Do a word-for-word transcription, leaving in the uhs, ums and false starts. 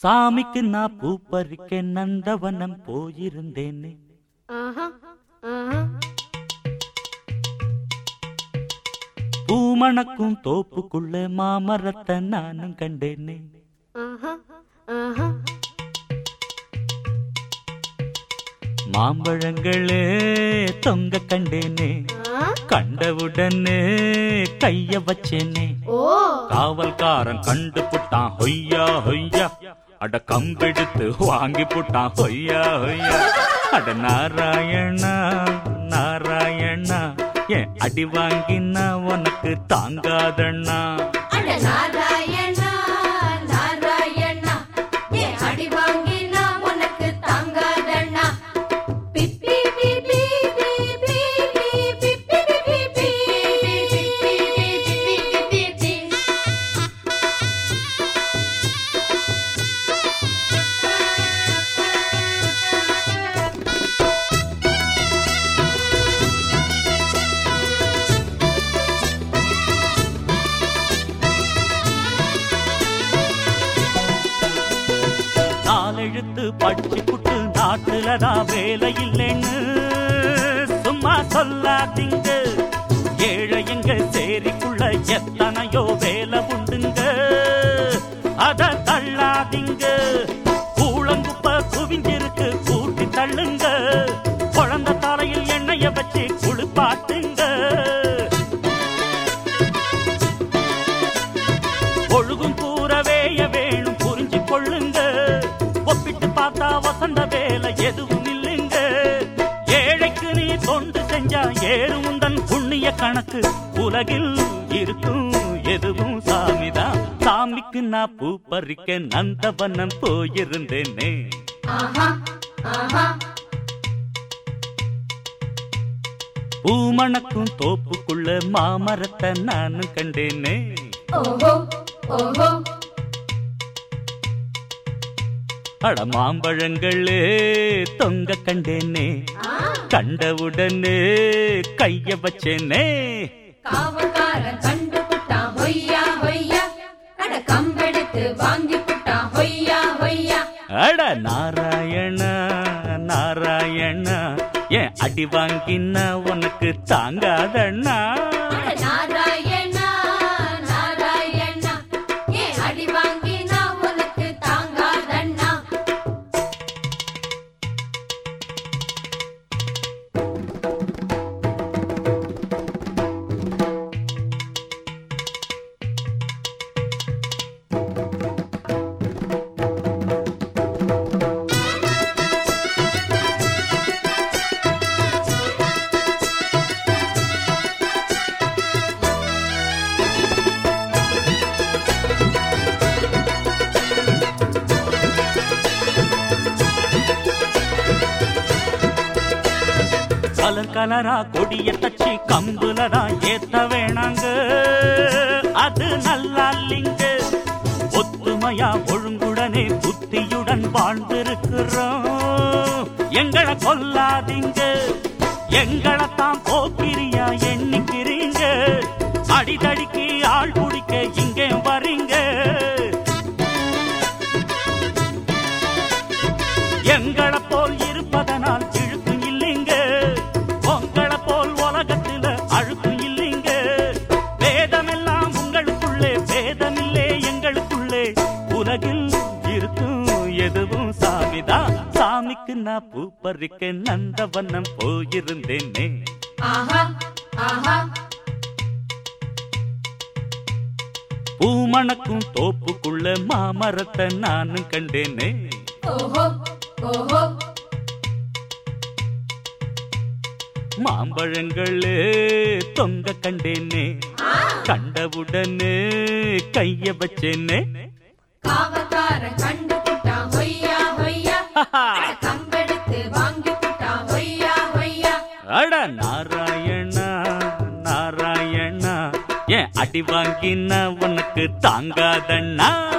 சாமிக்கு நான் பூ பறிக்க நந்தவனம் போயிருந்தேனே. பூமணக்கும் தோப்புக்குள்ள மாமரத்தை நானும் கண்டேனே. மாம்பழங்களே தொங்க கண்டேனே. கண்டவுடனே கைய வச்சேனே. காவல்காரன் கண்டு புட்டான் ஹொய்யா ஹொய்யா. அட கம்பெடுத்து வாங்கி புட்டான் ஹொய்யா ஹொய்யா. அட நாராயணா நாராயணா ஏன் அடி வாங்கினா உனக்கு தாங்காதண்ணா. எழுத்து படிச்சு புட்டு நாட்டுலதான் வேலை இல்லைன்னு சும்மா சொல்லாதீங்க. ஏழையங்க சேரிக்குள்ள எத்தனையோ வேலை உண்டுங்க, அத தள்ளாதீங்க. கூழங்குப்ப குவிஞ்சிருக்கு கூட்டி தள்ளுங்க. குழந்தை தலையில் எண்ணெய வச்சு குளிப்பாட்டுங்க. ஒழுகும் கூறவேய வேணும் புரிஞ்சு கொள்ளுங்க. ஒப்பிட்டு பார்த்தா வசந்த வேலை எதுவும் இல்லைங்க. ஏழைக்கு நீ தொண்டு செஞ்சா ஏறு உந்தன் புண்ணிய கணக்கு. உலகில் இருக்கும் எதுவும் சாமிதான். சாமிக்கு நான் பூ பறிக்க நந்தவனம் போயிருந்தேனே. பூமணக்கும் தோப்புக்குள்ள மாமரத்தை நானும் கண்டேனே. அட மாம்பழங்களே தொங்க கண்டேனே. கண்டவுடனே கைய வச்சேனே. காவல்காரன் கண்டு புட்டான் ஹொய்யா ஹொய்யா. அட கம்பெடுத்து வாங்கி புட்டான் ஹொய்யா ஹொய்யா. அட நாராயணா நாராயணா ஏன் அடி வாங்கினா உனக்கு தாங்காதண்ணா. நாராயணா நாராயணா ஏன் அடி வாங்கினா உனக்கு தாங்காதண்ணா. கலர் கலரா கொடிய தச்சு கம்புலதான் ஏத்த வேணாங்க, அது நல்லா இல்லைங்க. ஒத்துமையா ஒழுங்குடனே புத்தியுடன் வாழ்ந்திருக்கிறோம். எங்களை கொல்லாதீங்க, எங்களைத்தான் போக்கிரியா எண்ணிக்கிறீங்க. அடிதடிக்கு ஆள் குடிக்க இங்கே வரீங்க. எங்களை போல் இருப்பதனால் இழுக்கும் இல்லைங்க. உங்களை போல் உலகத்துல அழுக்கும் இல்லைங்க. வேதமெல்லாம் உங்களுக்குள்ளே, வேதமில்லே எங்களுக்குள்ளே. உலகில் இருக்கும் எதுவும் சாமிதான். சாமிக்கு நான் பூ பறிக்க நந்தவனம் போயிருந்தேனே. பூமணக்கும் தோப்புக்குள்ள மாமரத்தை நானும் கண்டேனே. மாம்பழங்களே தொங்க கண்டேனே. கண்டவுடனே கைய வச்சேனே. காவல்காரன் கண்டு புட்டான் ஹொய்யா ஹொய்யா. கம்பெடுத்து வாங்கி புட்டான் ஹொய்யா ஹொய்யா. அட நாராயணா நாராயணா ஏன் அடி வாங்கினா உனக்கு தாங்காதண்ணா.